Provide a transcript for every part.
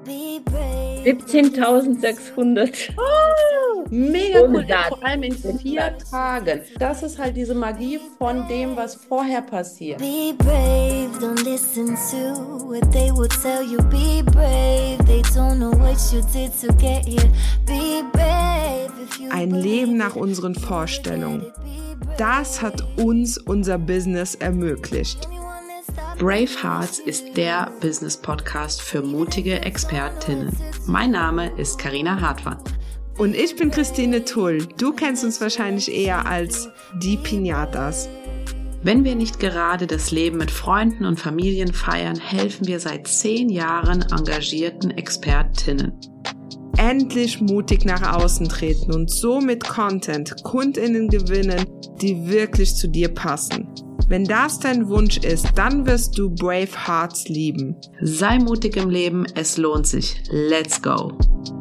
17.600 Mega cool, Umsatz. vor allem in 4 Tagen. Das ist halt diese Magie von dem, was vorher passiert. Be brave, don't listen to what they will tell you. Be brave, they don't know what you did to get here. Be brave if you Ein Leben nach unseren Vorstellungen. Das hat uns unser Business ermöglicht. Brave Hearts ist der Business-Podcast für mutige Expertinnen. Mein Name ist Carina Hartmann. Und ich bin Christine Tull. Du kennst uns wahrscheinlich eher als die Pinatas. Wenn wir nicht gerade das Leben mit Freunden und Familien feiern, helfen wir seit 10 Jahren engagierten Expertinnen. Endlich mutig nach außen treten und so mit Content KundInnen gewinnen, die wirklich zu dir passen. Wenn das dein Wunsch ist, dann wirst du Brave Hearts lieben. Sei mutig im Leben, es lohnt sich. Let's go!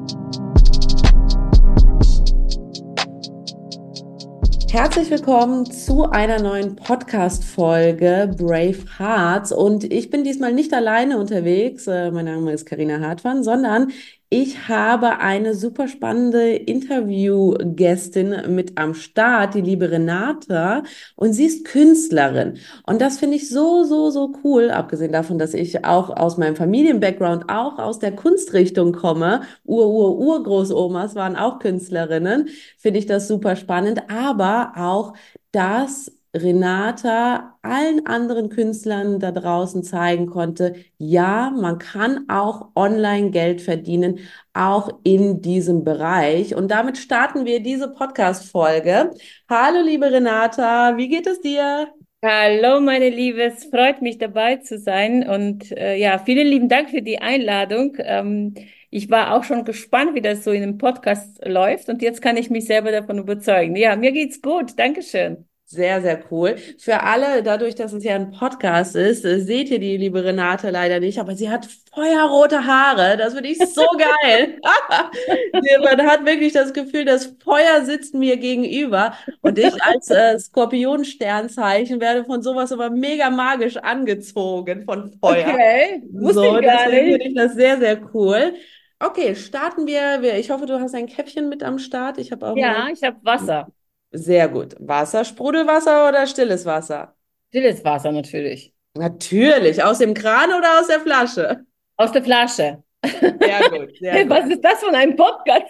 Herzlich willkommen zu einer neuen Podcast-Folge Brave Hearts. Und ich bin diesmal nicht alleine unterwegs. Mein Name ist Carina Hartmann, sondern ich habe eine super spannende Interviewgästin mit am Start, die liebe Renata. Und sie ist Künstlerin. Und das finde ich so cool, abgesehen davon, dass ich auch aus meinem Familien-Background, auch aus der Kunstrichtung komme. Urgroßomas waren auch Künstlerinnen. Finde ich das super spannend. Aber auch, dass Renata allen anderen Künstlern da draußen zeigen konnte, ja, man kann auch online Geld verdienen, auch in diesem Bereich. Und damit starten wir diese Podcast-Folge. Hallo, liebe Renata, wie geht es dir? Hallo, meine Liebe, es freut mich dabei zu sein und ja, vielen lieben Dank für die Einladung. Ich war auch schon gespannt, wie das so in einem Podcast läuft und jetzt kann ich mich selber davon überzeugen. Ja, mir geht's gut, Dankeschön. Sehr cool. Für alle, dadurch, dass es ja ein Podcast ist, seht ihr die liebe Renate leider nicht, aber sie hat feuerrote Haare. Das finde ich so geil. Man hat wirklich das Gefühl, das Feuer sitzt mir gegenüber und ich als Skorpion-Sternzeichen werde von sowas aber mega magisch angezogen von Feuer. Okay, wusste So, ich gar deswegen finde nicht. ich das sehr cool. Okay, starten wir. Ich hoffe, du hast ein Käppchen mit am Start. Ich habe auch mein. Ja, ich habe Wasser. Sehr gut. Wasser, Sprudelwasser oder stilles Wasser? Stilles Wasser natürlich. Natürlich. Aus dem Kran oder aus der Flasche? Aus der Flasche. Sehr gut, sehr Hey, gut. was ist das von einem Podcast?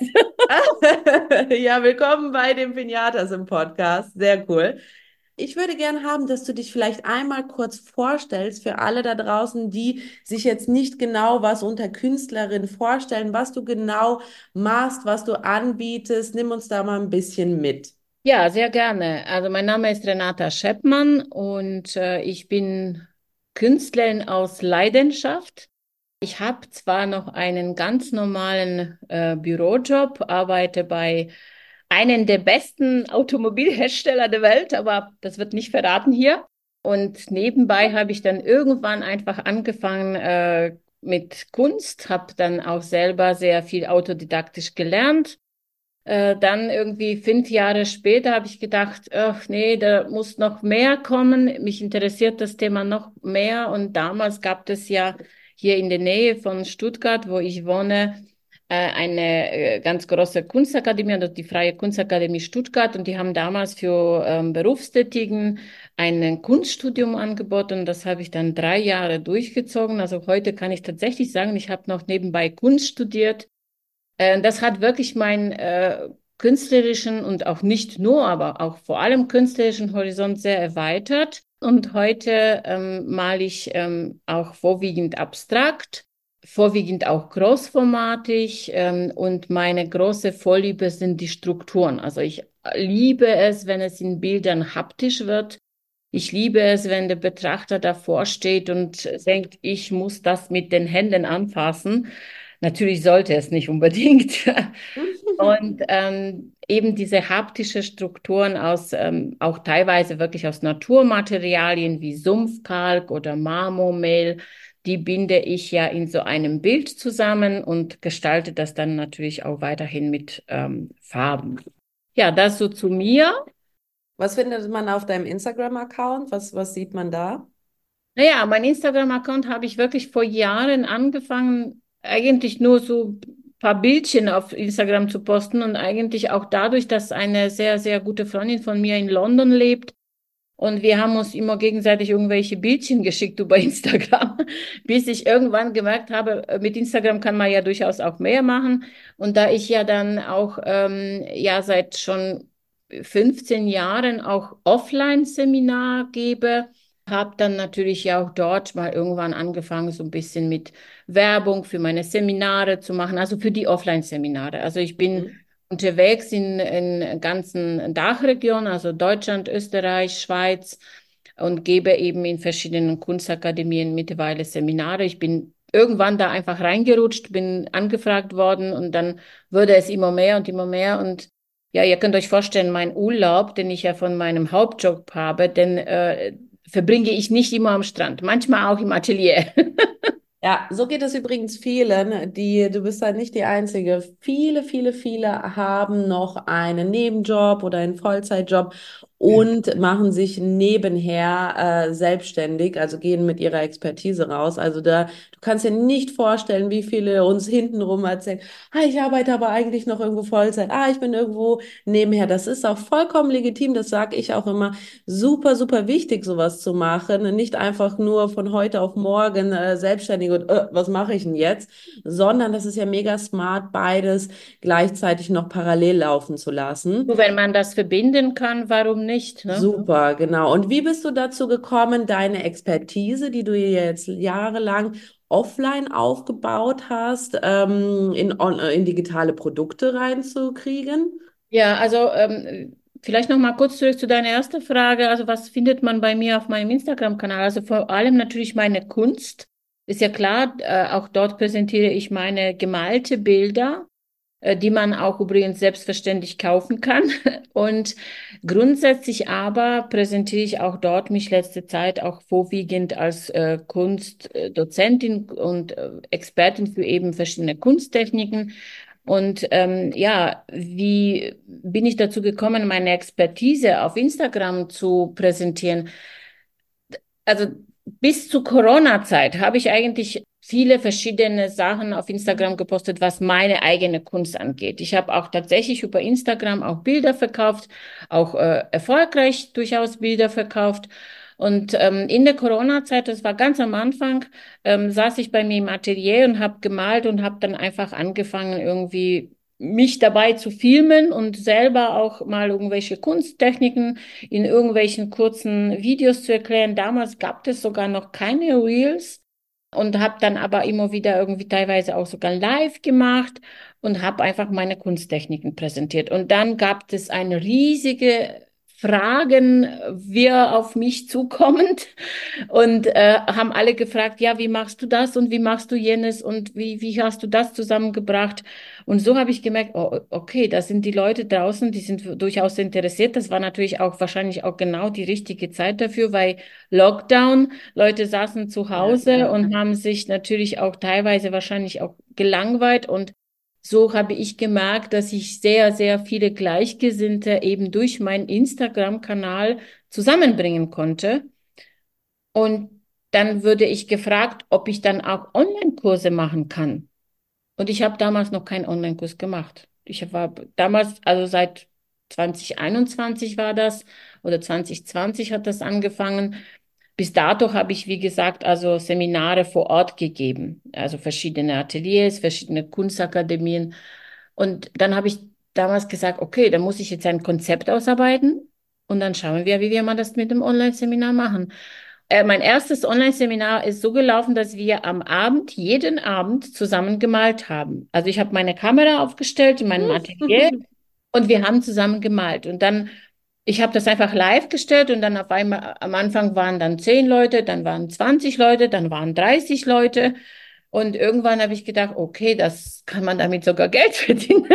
Ja, willkommen bei den Pinatas im Podcast. Sehr cool. Ich würde gerne haben, dass du dich vielleicht einmal kurz vorstellst für alle da draußen, die sich jetzt nicht genau was unter Künstlerin vorstellen, was du genau machst, was du anbietest. Nimm uns da mal ein bisschen mit. Ja, sehr gerne. Also mein Name ist Renata Scheppmann und ich bin Künstlerin aus Leidenschaft. Ich habe zwar noch einen ganz normalen Bürojob, arbeite bei einem der besten Automobilhersteller der Welt, aber das wird nicht verraten hier. Und nebenbei habe ich dann irgendwann einfach angefangen mit Kunst, habe dann auch selber sehr viel autodidaktisch gelernt. Dann irgendwie 5 Jahre später habe ich gedacht, ach nee, da muss noch mehr kommen. Mich interessiert das Thema noch mehr. Und damals gab es ja hier in der Nähe von Stuttgart, wo ich wohne, eine ganz große Kunstakademie, also die Freie Kunstakademie Stuttgart. Und die haben damals für Berufstätigen ein Kunststudium angeboten. Und das habe ich dann 3 Jahre durchgezogen. Also heute kann ich tatsächlich sagen, ich habe noch nebenbei Kunst studiert. Das hat wirklich meinen künstlerischen und auch nicht nur, aber auch vor allem künstlerischen Horizont sehr erweitert. Und heute male ich auch vorwiegend abstrakt, vorwiegend auch großformatig und meine große Vorliebe sind die Strukturen. Also ich liebe es, wenn es in Bildern haptisch wird. Ich liebe es, wenn der Betrachter davor steht und denkt, ich muss das mit den Händen anfassen. Natürlich sollte es nicht unbedingt. Und eben diese haptische Strukturen aus, auch teilweise wirklich aus Naturmaterialien wie Sumpfkalk oder Marmormehl, die binde ich ja in so einem Bild zusammen und gestalte das dann natürlich auch weiterhin mit Farben. Ja, das so zu mir. Was findet man auf deinem Instagram-Account? Was sieht man da? Naja, mein Instagram-Account habe ich wirklich vor Jahren angefangen, eigentlich nur so ein paar Bildchen auf Instagram zu posten und eigentlich auch dadurch, dass eine sehr, sehr gute Freundin von mir in London lebt und wir haben uns immer gegenseitig irgendwelche Bildchen geschickt über Instagram, bis ich irgendwann gemerkt habe, mit Instagram kann man ja durchaus auch mehr machen. Und da ich ja dann auch ja seit schon 15 Jahren auch Offline-Seminar gebe, habe dann natürlich ja auch dort mal irgendwann angefangen, so ein bisschen mit Werbung für meine Seminare zu machen, also für die Offline-Seminare. Also ich bin Mhm. unterwegs in ganzen Dachregionen, also Deutschland, Österreich, Schweiz und gebe eben in verschiedenen Kunstakademien mittlerweile Seminare. Ich bin irgendwann da einfach reingerutscht, bin angefragt worden und dann wurde es immer mehr und immer mehr und ja, ihr könnt euch vorstellen, mein Urlaub, den ich ja von meinem Hauptjob habe, den verbringe ich nicht immer am Strand, manchmal auch im Atelier. Ja, so geht es übrigens vielen, du bist halt nicht die Einzige. Viele haben noch einen Nebenjob oder einen Vollzeitjob und machen sich nebenher selbstständig, also gehen mit ihrer Expertise raus. Also du kannst dir nicht vorstellen, wie viele uns hintenrum erzählen, ich arbeite aber eigentlich noch irgendwo Vollzeit, ich bin irgendwo nebenher. Das ist auch vollkommen legitim, das sage ich auch immer. Super wichtig, sowas zu machen. Nicht einfach nur von heute auf morgen selbstständig und was mache ich denn jetzt? Sondern das ist ja mega smart, beides gleichzeitig noch parallel laufen zu lassen. Nur wenn man das verbinden kann, warum nicht, ne? Super, genau. Und wie bist du dazu gekommen, deine Expertise, die du jetzt jahrelang offline aufgebaut hast, in digitale Produkte reinzukriegen? Ja, also vielleicht noch mal kurz zurück zu deiner ersten Frage. Also was findet man bei mir auf meinem Instagram-Kanal? Also vor allem natürlich meine Kunst. Ist ja klar, auch dort präsentiere ich meine gemalte Bilder, die man auch übrigens selbstverständlich kaufen kann. Und grundsätzlich aber präsentiere ich auch dort mich letzte Zeit auch vorwiegend als Kunstdozentin und Expertin für eben verschiedene Kunsttechniken. Und ja, wie bin ich dazu gekommen, meine Expertise auf Instagram zu präsentieren? Also bis zur Corona-Zeit habe ich eigentlich viele verschiedene Sachen auf Instagram gepostet, was meine eigene Kunst angeht. Ich habe auch tatsächlich über Instagram auch Bilder verkauft, auch erfolgreich durchaus Bilder verkauft. Und in der Corona-Zeit, das war ganz am Anfang, saß ich bei mir im Atelier und habe gemalt und habe dann einfach angefangen, irgendwie mich dabei zu filmen und selber auch mal irgendwelche Kunsttechniken in irgendwelchen kurzen Videos zu erklären. Damals gab es sogar noch keine Reels und habe dann aber immer wieder irgendwie teilweise auch sogar live gemacht und habe einfach meine Kunsttechniken präsentiert. Und dann gab es eine riesige Fragen, wir auf mich zukommend und haben alle gefragt, ja, wie machst du das und wie machst du jenes und wie hast du das zusammengebracht? Und so habe ich gemerkt, oh, okay, das sind die Leute draußen, die sind durchaus interessiert. Das war natürlich auch wahrscheinlich auch genau die richtige Zeit dafür, weil Lockdown, Leute saßen zu Ja, Hause ja. und haben sich natürlich auch teilweise wahrscheinlich auch gelangweilt und so habe ich gemerkt, dass ich sehr, sehr viele Gleichgesinnte eben durch meinen Instagram-Kanal zusammenbringen konnte. Und dann würde ich gefragt, ob ich dann auch Online-Kurse machen kann. Und ich habe damals noch keinen Online-Kurs gemacht. Ich war damals, also seit 2021 war das oder 2020 hat das angefangen. Bis dato habe ich, wie gesagt, also Seminare vor Ort gegeben, also verschiedene Ateliers, verschiedene Kunstakademien. Und dann habe ich damals gesagt, okay, dann muss ich jetzt ein Konzept ausarbeiten und dann schauen wir, wie wir mal das mit dem Online-Seminar machen. Mein erstes Online-Seminar ist so gelaufen, dass wir am Abend, jeden Abend zusammen gemalt haben. Also ich habe meine Kamera aufgestellt in meinem Atelier und wir haben zusammen gemalt. Und dann, ich habe das einfach live gestellt und dann auf einmal, am Anfang waren dann 10 Leute, dann waren 20 Leute, dann waren 30 Leute. Und irgendwann habe ich gedacht, okay, das kann man damit sogar Geld verdienen.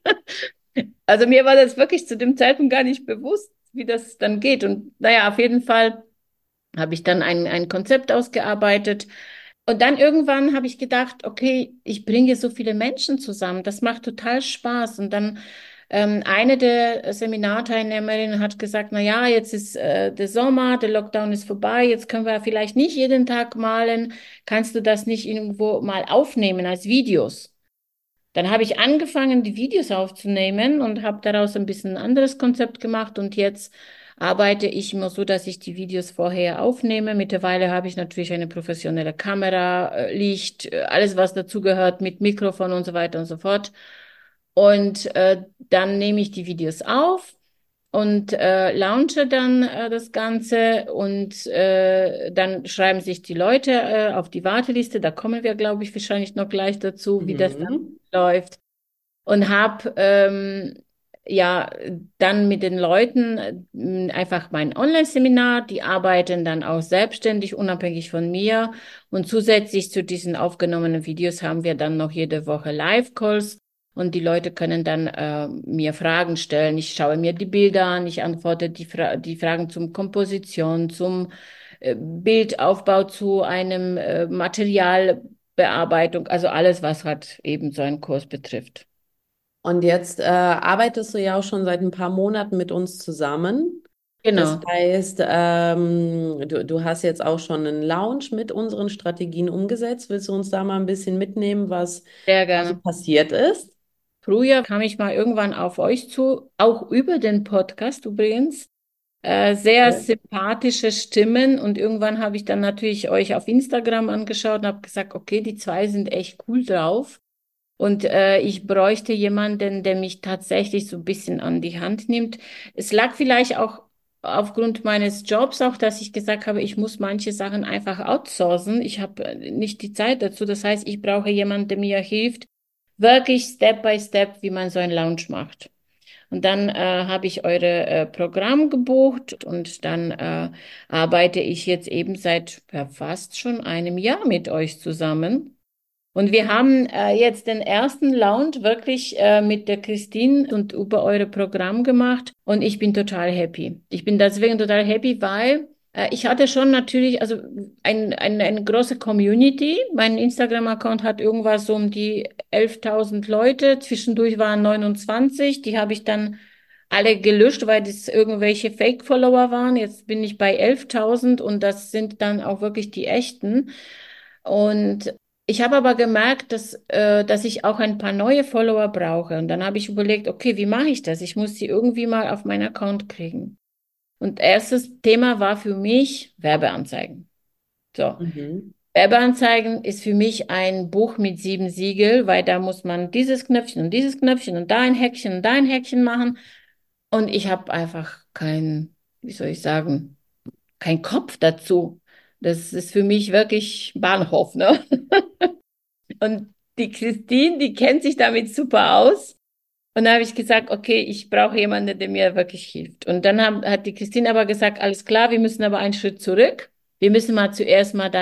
Also mir war das wirklich zu dem Zeitpunkt gar nicht bewusst, wie das dann geht. Und naja, auf jeden Fall habe ich dann ein Konzept ausgearbeitet. Und dann irgendwann habe ich gedacht, okay, ich bringe so viele Menschen zusammen, das macht total Spaß. Und dann Eine der Seminarteilnehmerinnen hat gesagt, na ja, jetzt ist der Sommer, der Lockdown ist vorbei, jetzt können wir vielleicht nicht jeden Tag malen. Kannst du das nicht irgendwo mal aufnehmen als Videos? Dann habe ich angefangen, die Videos aufzunehmen und habe daraus ein bisschen ein anderes Konzept gemacht. Und jetzt arbeite ich immer so, dass ich die Videos vorher aufnehme. Mittlerweile habe ich natürlich eine professionelle Kamera, Licht, alles, was dazugehört mit Mikrofon und so weiter und so fort. Und dann nehme ich die Videos auf und launche dann das Ganze und dann schreiben sich die Leute auf die Warteliste. Da kommen wir, glaube ich, wahrscheinlich noch gleich dazu, wie das dann Mhm. läuft. Und habe ja dann mit den Leuten einfach mein Online-Seminar. Die arbeiten dann auch selbstständig, unabhängig von mir. Und zusätzlich zu diesen aufgenommenen Videos haben wir dann noch jede Woche Live-Calls. Und die Leute können dann mir Fragen stellen. Ich schaue mir die Bilder an, ich antworte die Fragen zum Komposition, zum Bildaufbau, zu einem Materialbearbeitung, also alles, was halt eben so einen Kurs betrifft. Und jetzt arbeitest du ja auch schon seit ein paar Monaten mit uns zusammen. Das Genau, heißt, du hast jetzt auch schon einen Lounge mit unseren Strategien umgesetzt. Willst du uns da mal ein bisschen mitnehmen, was sehr da so gerne. passiert ist? Früher kam ich mal irgendwann auf euch zu, auch über den Podcast übrigens. Sehr Ja. sympathische Stimmen und irgendwann habe ich dann natürlich euch auf Instagram angeschaut und habe gesagt, okay, die zwei sind echt cool drauf. Und ich bräuchte jemanden, der mich tatsächlich so ein bisschen an die Hand nimmt. Es lag vielleicht auch aufgrund meines Jobs auch, dass ich gesagt habe, ich muss manche Sachen einfach outsourcen. Ich habe nicht die Zeit dazu. Das heißt, ich brauche jemanden, der mir hilft, wirklich Step by Step, wie man so einen Lounge macht. Und dann habe ich eure Programm gebucht und dann arbeite ich jetzt eben seit ja, fast schon einem Jahr mit euch zusammen. Und wir haben jetzt den ersten Lounge wirklich mit der Christine und über eure Programm gemacht und ich bin total happy. Ich bin deswegen total happy, weil ich hatte schon natürlich, also eine große Community. Mein Instagram-Account hat irgendwas so um die 11.000 Leute. Zwischendurch waren 29. Die habe ich dann alle gelöscht, weil das irgendwelche Fake-Follower waren. Jetzt bin ich bei 11.000 und das sind dann auch wirklich die echten. Und ich habe aber gemerkt, dass ich auch ein paar neue Follower brauche. Und dann habe ich überlegt, okay, wie mache ich das? Ich muss sie irgendwie mal auf meinen Account kriegen. Und erstes Thema war für mich Werbeanzeigen. So, Mhm. Werbeanzeigen ist für mich ein Buch mit 7 Siegel, weil da muss man dieses Knöpfchen und da ein Häkchen und da ein Häkchen machen. Und ich habe einfach wie soll ich sagen, kein Kopf dazu. Das ist für mich wirklich Bahnhof, ne? Und die Christine, die kennt sich damit super aus. Und da habe ich gesagt, okay, ich brauche jemanden, der mir wirklich hilft. Und dann hat die Christine aber gesagt, alles klar, wir müssen aber einen Schritt zurück. Wir müssen mal zuerst mal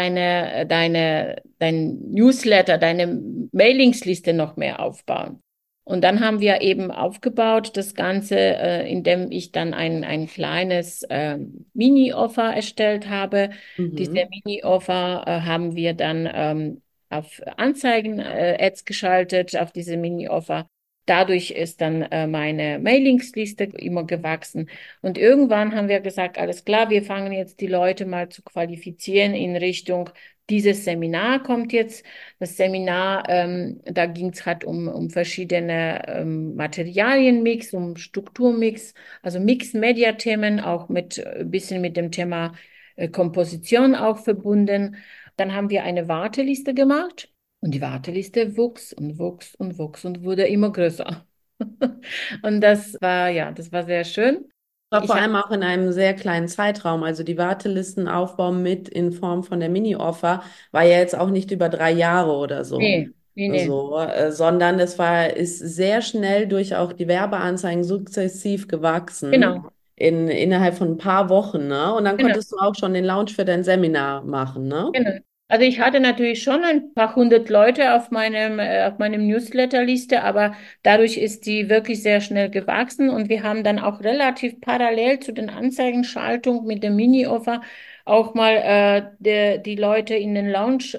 dein Newsletter, deine Mailingsliste noch mehr aufbauen. Und dann haben wir eben aufgebaut das Ganze, indem ich dann ein kleines Mini-Offer erstellt habe. Diese Mhm. Mini-Offer haben wir dann auf Anzeigen-Ads geschaltet, auf diese Mini-Offer. Dadurch ist dann meine Mailingsliste immer gewachsen. Und irgendwann haben wir gesagt, alles klar, wir fangen jetzt die Leute mal zu qualifizieren in Richtung, dieses Seminar kommt jetzt. Das Seminar, da ging es halt um verschiedene Materialienmix, um Strukturmix, also Mixed-Media-Themen, auch mit ein bisschen mit dem Thema Komposition auch verbunden. Dann haben wir eine Warteliste gemacht. Und die Warteliste wuchs und wuchs und wuchs und wurde immer größer. Und das war sehr schön. War vor Ich habe, allem auch in einem sehr kleinen Zeitraum. Also die Wartelistenaufbau mit in Form von der Mini-Offer war ja jetzt auch nicht über 3 Jahre oder so. nee, Sondern ist sehr schnell durch auch die Werbeanzeigen sukzessiv gewachsen genau, innerhalb von ein paar Wochen, ne? Und dann genau. konntest du auch schon den Launch für dein Seminar machen, ne? Genau. Also ich hatte natürlich schon ein paar hundert Leute auf meinem Newsletterliste, aber dadurch ist die wirklich sehr schnell gewachsen und wir haben dann auch relativ parallel zu den Anzeigenschaltung mit dem Mini-Offer auch mal die Leute in den Lounge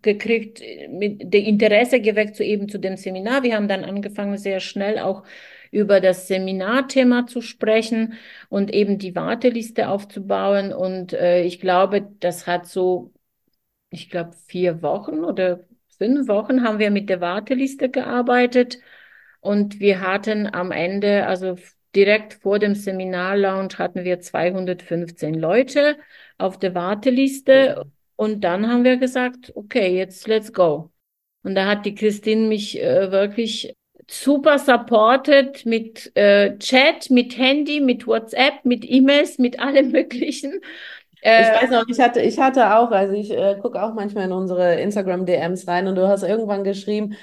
gekriegt, mit der Interesse geweckt zu eben zu dem Seminar. Wir haben dann angefangen, sehr schnell auch über das Seminarthema zu sprechen und eben die Warteliste aufzubauen. Und ich glaube, das hat so, ich glaube, 4 Wochen oder 5 Wochen haben wir mit der Warteliste gearbeitet. Und wir hatten am Ende, also direkt vor dem Seminar-Lounge, hatten wir 215 Leute auf der Warteliste. Und dann haben wir gesagt, okay, jetzt let's go. Und da hat die Christine mich wirklich super supported mit Chat, mit Handy, mit WhatsApp, mit E-Mails, mit allem Möglichen. Ich Äh, weiß noch, ich hatte auch, also ich gucke auch manchmal in unsere Instagram-DMs rein und du hast irgendwann geschrieben,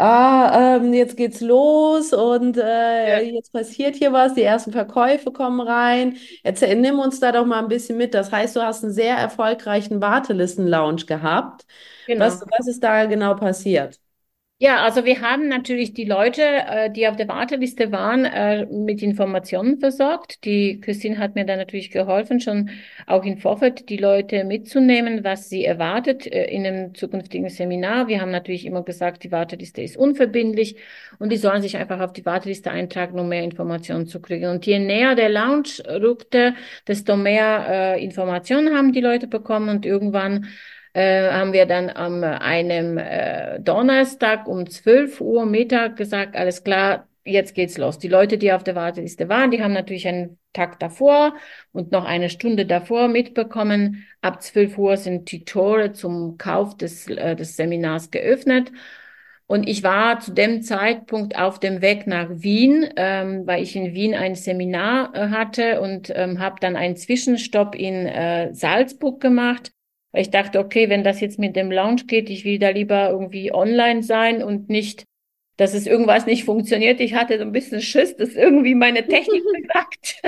jetzt geht's los und ja. jetzt passiert hier was, die ersten Verkäufe kommen rein. Erzähl, nimm uns da doch mal ein bisschen mit. Das heißt, du hast einen sehr erfolgreichen Wartelisten-Lounge gehabt. Genau. Was ist da genau passiert? Ja, also wir haben natürlich die Leute, die auf der Warteliste waren, mit Informationen versorgt. Die Christine hat mir da natürlich geholfen, schon auch im Vorfeld die Leute mitzunehmen, was sie erwartet in einem zukünftigen Seminar. Wir haben natürlich immer gesagt, die Warteliste ist unverbindlich und die sollen sich einfach auf die Warteliste eintragen, um mehr Informationen zu kriegen. Und je näher der Lounge rückte, desto mehr Informationen haben die Leute bekommen und irgendwann haben wir dann am einem Donnerstag um 12 Uhr Mittag gesagt, alles klar, jetzt geht's los. Die Leute, die auf der Warteliste waren, die haben natürlich einen Tag davor und noch eine Stunde davor mitbekommen. Ab 12 Uhr sind die Tore zum Kauf des Seminars geöffnet. Und ich war zu dem Zeitpunkt auf dem Weg nach Wien, weil ich in Wien ein Seminar hatte und habe dann einen Zwischenstopp in Salzburg gemacht. Weil ich dachte, okay, wenn das jetzt mit dem Lounge geht, ich will da lieber irgendwie online sein und nicht, dass es irgendwas nicht funktioniert. Ich hatte so ein bisschen Schiss, dass irgendwie meine Technik versagt.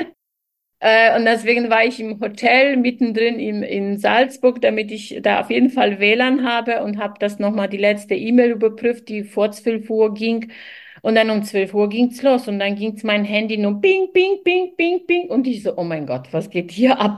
Und deswegen war ich im Hotel mittendrin in Salzburg, damit ich da auf jeden Fall WLAN habe und habe das nochmal die letzte E-Mail überprüft, die vor 12 Uhr ging. Und dann um 12 Uhr ging's los und dann ging's mein Handy nur ping, ping, ping, ping, ping. Und ich so, oh mein Gott, was geht hier ab?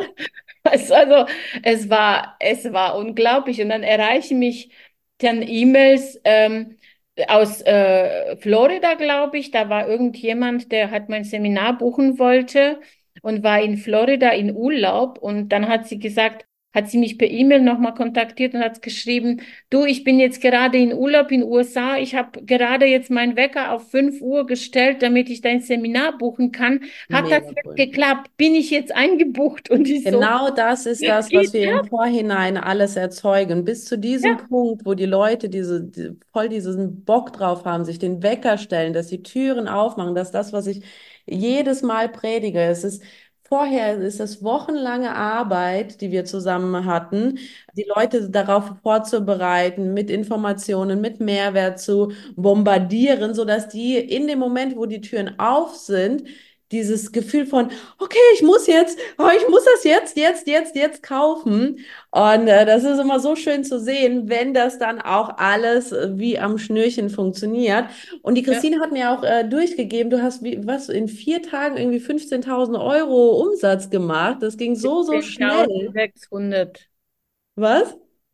Also es war unglaublich. Und dann erreichen mich dann E-Mails aus Florida, glaube ich. Da war irgendjemand, der hat mein Seminar buchen wollte und war in Florida in Urlaub. Und dann hat sie gesagt, hat sie mich per E-Mail nochmal kontaktiert und hat geschrieben, du, ich bin jetzt gerade in Urlaub in den USA. Ich habe gerade jetzt meinen Wecker auf 5 Uhr gestellt, damit ich dein Seminar buchen kann. Hat das Mega jetzt cool. geklappt? Bin ich jetzt eingebucht? Und ich so, Genau das ist was das, was geht wir im ab? Vorhinein alles erzeugen. Bis zu diesem Ja, Punkt, wo die Leute voll diesen Bock drauf haben, sich den Wecker stellen, dass die Türen aufmachen, dass das, was ich jedes Mal predige, vorher ist es wochenlange Arbeit, die wir zusammen hatten, die Leute darauf vorzubereiten, mit Informationen, mit Mehrwert zu bombardieren, sodass die in dem Moment, wo die Türen auf sind, dieses Gefühl von, okay, ich muss das jetzt kaufen. Und das ist immer so schön zu sehen, wenn das dann auch alles wie am Schnürchen funktioniert. Und die ja, Christine hat mir auch durchgegeben, du hast in 4 Tagen irgendwie 15.000 € Umsatz gemacht. Das ging so schnell. 17.600. Was?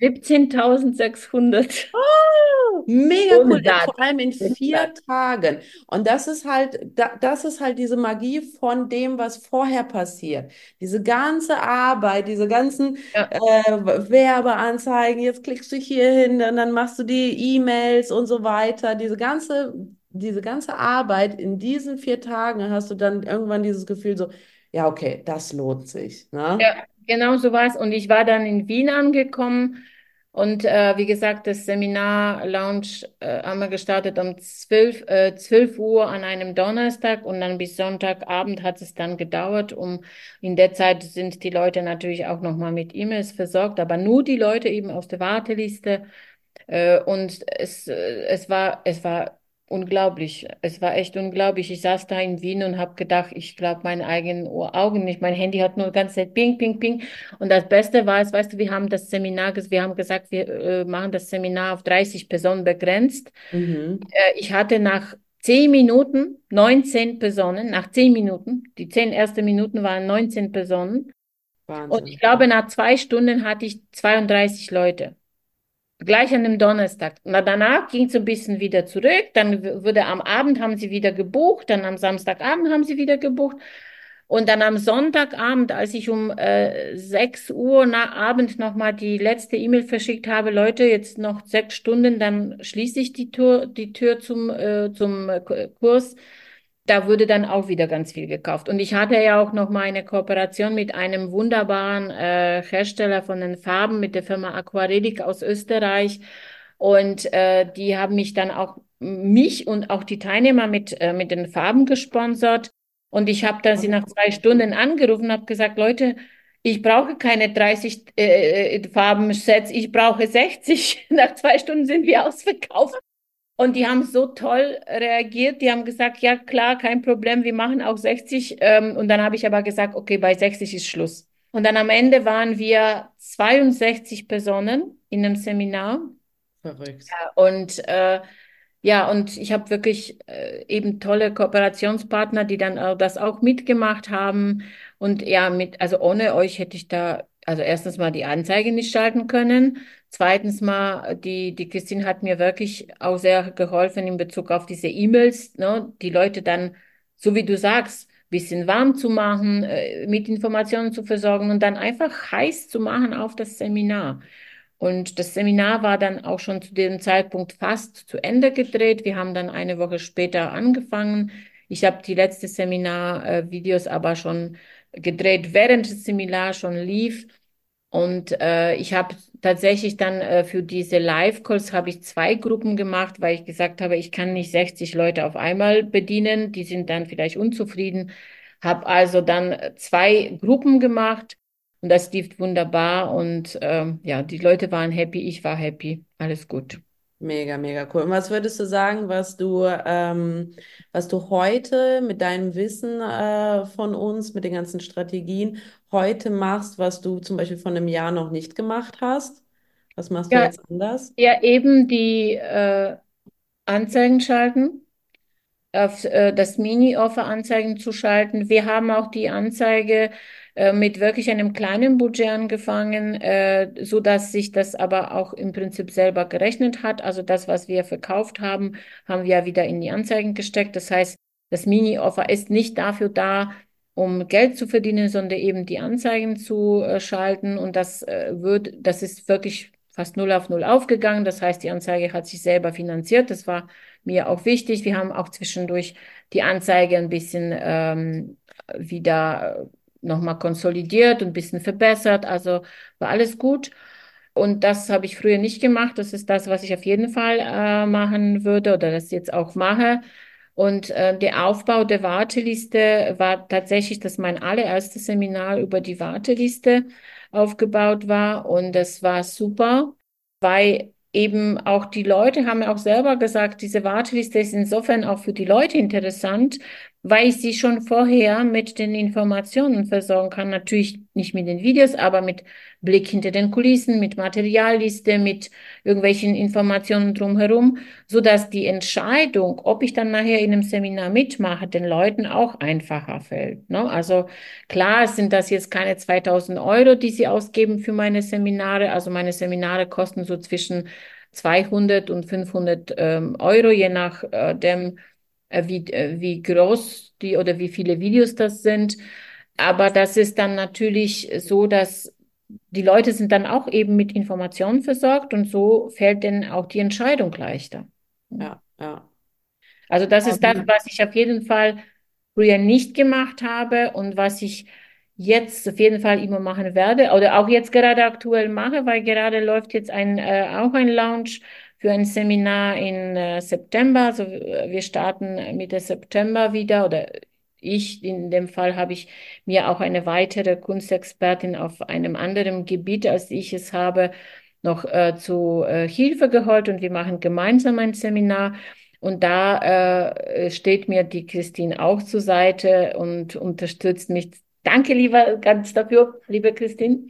17.600 Mega cool, Umsatz. vor allem in vier Umsatz. Tagen. Und das ist halt diese Magie von dem, was vorher passiert. Diese ganze Arbeit, diese ganzen Ja, Werbeanzeigen, jetzt klickst du hier hin, dann machst du die E-Mails und so weiter. Diese ganze Arbeit in diesen 4 Tagen hast du dann irgendwann dieses Gefühl so, ja, okay, das lohnt sich, ne? ja, genau so war es. Und ich war dann in Wien angekommen und wie gesagt, das Seminar Lounge haben wir gestartet um 12 Uhr an einem Donnerstag und dann bis Sonntagabend hat es dann gedauert. In der Zeit sind die Leute natürlich auch nochmal mit E-Mails versorgt, aber nur die Leute eben aus der Warteliste. Und es war unglaublich. Es war echt unglaublich. Ich saß da in Wien und habe gedacht, ich glaube meinen eigenen Augen nicht. Mein Handy hat nur die ganze Zeit ping, ping, ping. Und das Beste war es, weißt du, wir haben gesagt, wir machen das Seminar auf 30 Personen begrenzt. Mhm. Ich hatte nach 10 Minuten 19 Personen, nach 10 Minuten, die 10 ersten Minuten waren 19 Personen. Und ich Wahnsinn. glaube, nach 2 Stunden hatte ich 32 Leute. gleich an dem Donnerstag. Na, danach ging es so ein bisschen wieder zurück. Dann wurde am Abend haben sie wieder gebucht. Dann am Samstagabend haben sie wieder gebucht. Und dann am Sonntagabend, als ich um 6 Uhr nach Abend nochmal die letzte E-Mail verschickt habe, Leute, jetzt noch 6 Stunden, dann schließe ich die Tür zum Kurs. Da wurde dann auch wieder ganz viel gekauft. Und ich hatte ja auch noch mal eine Kooperation mit einem wunderbaren Hersteller von den Farben, mit der Firma Aquarelic aus Österreich. Und die haben mich und auch die Teilnehmer mit den Farben gesponsert. Und ich habe dann sie nach 2 Stunden angerufen und habe gesagt, Leute, ich brauche keine 30 Farbensets, ich brauche 60. Nach 2 Stunden sind wir ausverkauft. Und die haben so toll reagiert. Die haben gesagt, ja klar, kein Problem, wir machen auch 60. Und dann habe ich aber gesagt, okay, bei 60 ist Schluss. Und dann am Ende waren wir 62 Personen in einem Seminar. Verrückt. Und ja, und ich habe wirklich eben tolle Kooperationspartner, die dann das auch mitgemacht haben. Und ja, also ohne euch hätte ich da, also erstens mal die Anzeige nicht schalten können. Zweitens mal, die Christine hat mir wirklich auch sehr geholfen in Bezug auf diese E-Mails, ne, die Leute dann, so wie du sagst, bisschen warm zu machen, mit Informationen zu versorgen und dann einfach heiß zu machen auf das Seminar. Und das Seminar war dann auch schon zu dem Zeitpunkt fast zu Ende gedreht. Wir haben dann eine Woche später angefangen. Ich habe die letzte Seminar-Videos aber schon gedreht, während das Seminar schon lief. Und ich habe tatsächlich dann für diese Live-Calls habe ich 2 Gruppen gemacht, weil ich gesagt habe, ich kann nicht 60 Leute auf einmal bedienen. Die sind dann vielleicht unzufrieden. Habe also dann 2 Gruppen gemacht. Und das lief wunderbar und ja, die Leute waren happy, ich war happy, alles gut. Mega, mega cool. Und was würdest du sagen, was du heute mit deinem Wissen von uns, mit den ganzen Strategien heute machst, was du zum Beispiel vor einem Jahr noch nicht gemacht hast? Was machst du Ja, jetzt anders? ja, eben die Anzeigen schalten, auf das Mini-Offer-Anzeigen zu schalten. Wir haben auch die Anzeige mit wirklich einem kleinen Budget angefangen, so dass sich das aber auch im Prinzip selber gerechnet hat. Also das, was wir verkauft haben, haben wir ja wieder in die Anzeigen gesteckt. Das heißt, das Mini-Offer ist nicht dafür da, um Geld zu verdienen, sondern eben die Anzeigen zu schalten. Und das ist wirklich fast 0 auf 0 aufgegangen. Das heißt, die Anzeige hat sich selber finanziert. Das war mir auch wichtig. Wir haben auch zwischendurch die Anzeige ein bisschen wieder nochmal konsolidiert und ein bisschen verbessert. Also war alles gut. Und das habe ich früher nicht gemacht. Das ist das, was ich auf jeden Fall machen würde oder das jetzt auch mache. Und der Aufbau der Warteliste war tatsächlich, dass mein allererstes Seminar über die Warteliste aufgebaut war. Und das war super, weil eben auch die Leute haben ja auch selber gesagt, diese Warteliste ist insofern auch für die Leute interessant, weil ich sie schon vorher mit den Informationen versorgen kann. Natürlich nicht mit den Videos, aber mit Blick hinter den Kulissen, mit Materialliste, mit irgendwelchen Informationen drumherum, so dass die Entscheidung, ob ich dann nachher in einem Seminar mitmache, den Leuten auch einfacher fällt. Ne? Also klar sind das jetzt keine 2.000 Euro, die sie ausgeben für meine Seminare. Also meine Seminare kosten so zwischen 200 und 500 Euro, je nachdem, wie groß die oder wie viele Videos das sind. Aber das ist dann natürlich so, dass die Leute sind dann auch eben mit Informationen versorgt und so fällt denen auch die Entscheidung leichter. Ja, ja. Also das ist das, was ich auf jeden Fall früher nicht gemacht habe und was ich jetzt auf jeden Fall immer machen werde oder auch jetzt gerade aktuell mache, weil gerade läuft jetzt auch ein Launch für ein Seminar in September. Also wir starten Mitte September wieder oder in dem Fall habe ich mir auch eine weitere Kunstexpertin auf einem anderen Gebiet, als ich es habe, noch zu Hilfe geholt und wir machen gemeinsam ein Seminar. Und da steht mir die Christine auch zur Seite und unterstützt mich Danke, ganz dafür, liebe Christine.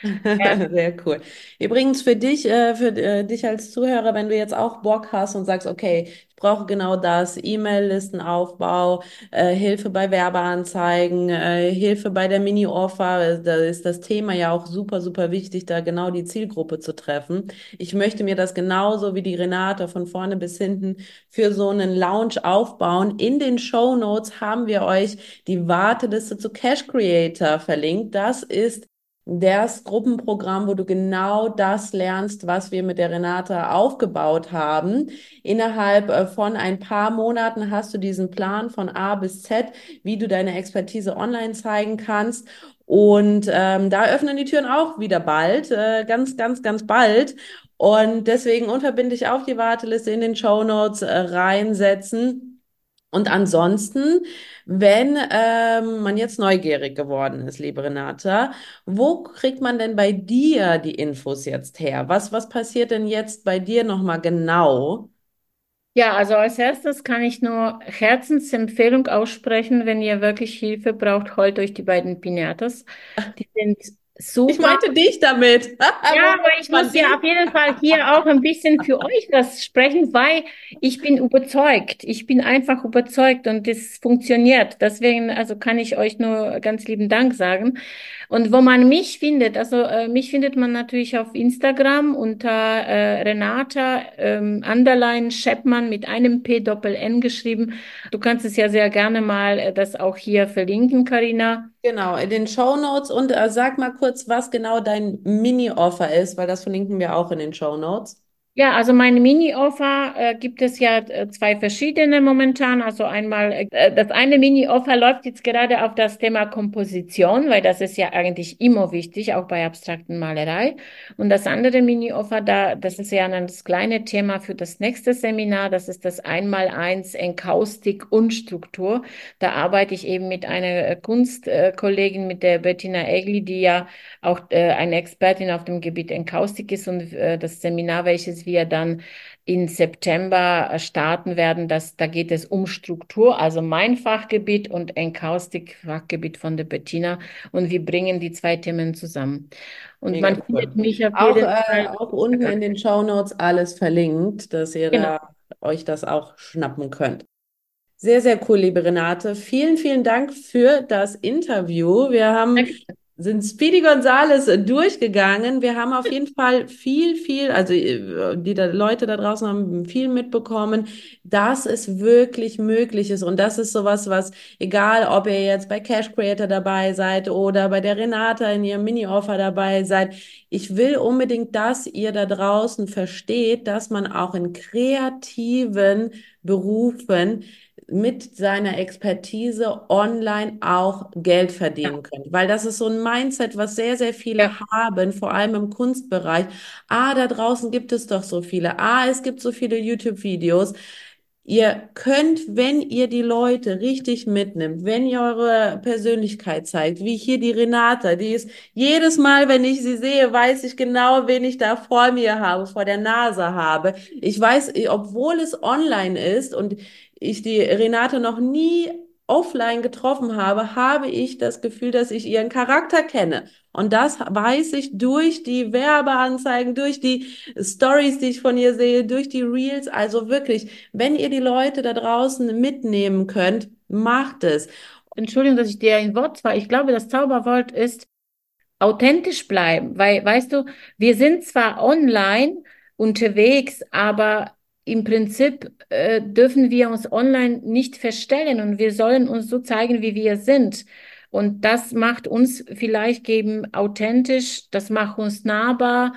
Sehr cool. Übrigens für dich als Zuhörer, wenn du jetzt auch Bock hast und sagst, okay, ich brauche genau das, E-Mail-Listenaufbau, Hilfe bei Werbeanzeigen, Hilfe bei der Mini-Offer, da ist das Thema ja auch super, super wichtig, da genau die Zielgruppe zu treffen. Ich möchte mir das genauso wie die Renate von vorne bis hinten für so einen Launch aufbauen. In den Shownotes haben wir euch die Warteliste zu Cash Creator verlinkt. Das ist das Gruppenprogramm, wo du genau das lernst, was wir mit der Renate aufgebaut haben. Innerhalb von ein paar Monaten hast du diesen Plan von A bis Z, wie du deine Expertise online zeigen kannst. Und da öffnen die Türen auch wieder bald, ganz, ganz, ganz bald. Und deswegen unverbindlich auf die Warteliste in den Shownotes reinsetzen. Und ansonsten, wenn man jetzt neugierig geworden ist, liebe Renata, wo kriegt man denn bei dir die Infos jetzt her? Was passiert denn jetzt bei dir nochmal genau? Ja, also als erstes kann ich nur Herzensempfehlung aussprechen, wenn ihr wirklich Hilfe braucht, holt euch die beiden Pinatas. Die sind Ich super. meinte dich damit. Ja, Wo aber findet ich man muss ja dich? auf jeden Fall hier auch ein bisschen für euch das sprechen, weil ich bin überzeugt. Ich bin einfach überzeugt und das funktioniert. Deswegen, also kann ich euch nur ganz lieben Dank sagen. Und wo man mich findet, also mich findet man natürlich auf Instagram unter Renata Underline Scheppmann mit einem P Doppel N geschrieben. Du kannst es ja sehr gerne mal das auch hier verlinken, Karina. Genau, in den Shownotes und sag mal kurz, was genau dein Mini-Offer ist, weil das verlinken wir auch in den Shownotes. Ja, also meine Mini-Offer gibt es ja zwei verschiedene momentan. Also einmal, das eine Mini-Offer läuft jetzt gerade auf das Thema Komposition, weil das ist ja eigentlich immer wichtig, auch bei abstrakten Malerei. Und das andere Mini-Offer, das ist ja dann das kleine Thema für das nächste Seminar. Das ist das Einmaleins Enkaustik und Struktur. Da arbeite ich eben mit einer Kunstkollegin, mit der Bettina Egli, die ja auch eine Expertin auf dem Gebiet Enkaustik ist und das Seminar, welches wir dann im September starten werden, da geht es um Struktur, also mein Fachgebiet und Enkaustik, Fachgebiet von der Bettina und wir bringen die zwei Themen zusammen. Und Mega man findet cool. mich auf Auch, jeden Fall. auch unten in den Shownotes alles verlinkt, dass ihr Genau. da euch das auch schnappen könnt. Sehr, sehr cool, liebe Renate. Vielen, vielen Dank für das Interview. Sind Speedy Gonzales durchgegangen. Wir haben auf jeden Fall also Leute da draußen haben viel mitbekommen, dass es wirklich möglich ist. Und das ist sowas, egal ob ihr jetzt bei Cash Creator dabei seid oder bei der Renata in ihrem Mini-Offer dabei seid, ich will unbedingt, dass ihr da draußen versteht, dass man auch in kreativen Berufen mit seiner Expertise online auch Geld verdienen könnt. Weil das ist so ein Mindset, was sehr, sehr viele Ja. haben, vor allem im Kunstbereich. Da draußen gibt es doch so viele. Es gibt so viele YouTube-Videos. Ihr könnt, wenn ihr die Leute richtig mitnimmt, wenn ihr eure Persönlichkeit zeigt, wie hier die Renata, die ist jedes Mal, wenn ich sie sehe, weiß ich genau, wen ich da vor mir habe, vor der Nase habe. Ich weiß, obwohl es online ist und ich die Renate noch nie offline getroffen habe, habe ich das Gefühl, dass ich ihren Charakter kenne. Und das weiß ich durch die Werbeanzeigen, durch die Stories, die ich von ihr sehe, durch die Reels. Also wirklich, wenn ihr die Leute da draußen mitnehmen könnt, macht es. Entschuldigung, dass ich dir ein Wort war. Ich glaube, das Zauberwort ist authentisch bleiben, weil, weißt du, wir sind zwar online unterwegs, aber im Prinzip dürfen wir uns online nicht verstellen und wir sollen uns so zeigen, wie wir sind. Und das macht uns vielleicht eben authentisch, das macht uns nahbar,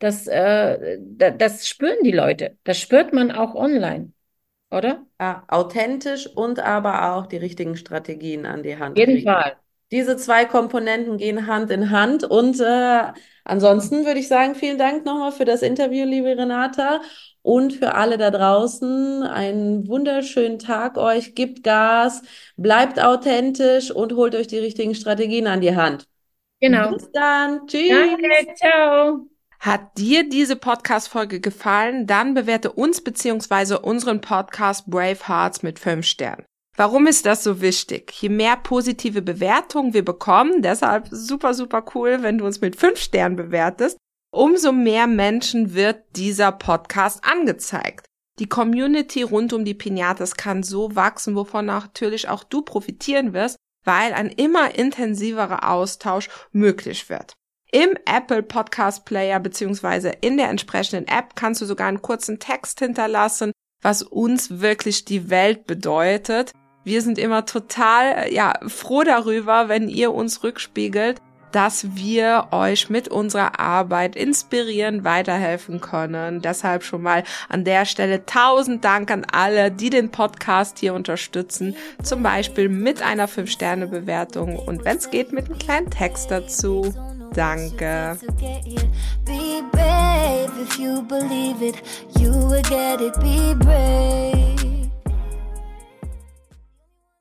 das spüren die Leute, das spürt man auch online, oder? Ja, authentisch und aber auch die richtigen Strategien an die Auf Hand jeden kriegen. Fall. Diese zwei Komponenten gehen Hand in Hand. Und ansonsten würde ich sagen, vielen Dank nochmal für das Interview, liebe Renata. Und für alle da draußen einen wunderschönen Tag euch. Gebt Gas, bleibt authentisch und holt euch die richtigen Strategien an die Hand. Genau. Bis dann. Danke, Tschüss. ciao. Hat dir diese Podcast-Folge gefallen? Dann bewerte uns bzw. unseren Podcast Brave Hearts mit 5 Sternen. Warum ist das so wichtig? Je mehr positive Bewertungen wir bekommen, deshalb super, super cool, wenn du uns mit 5 Sternen bewertest, umso mehr Menschen wird dieser Podcast angezeigt. Die Community rund um die Pinatas kann so wachsen, wovon natürlich auch du profitieren wirst, weil ein immer intensiverer Austausch möglich wird. Im Apple Podcast Player bzw. in der entsprechenden App kannst du sogar einen kurzen Text hinterlassen, was uns wirklich die Welt bedeutet. Wir sind immer total froh darüber, wenn ihr uns rückspiegelt, dass wir euch mit unserer Arbeit inspirieren, weiterhelfen können. Deshalb schon mal an der Stelle 1000 Dank an alle, die den Podcast hier unterstützen, zum Beispiel mit einer 5-Sterne-Bewertung und wenn es geht, mit einem kleinen Text dazu. Danke. Be brave if you believe it, you will get it. Be brave.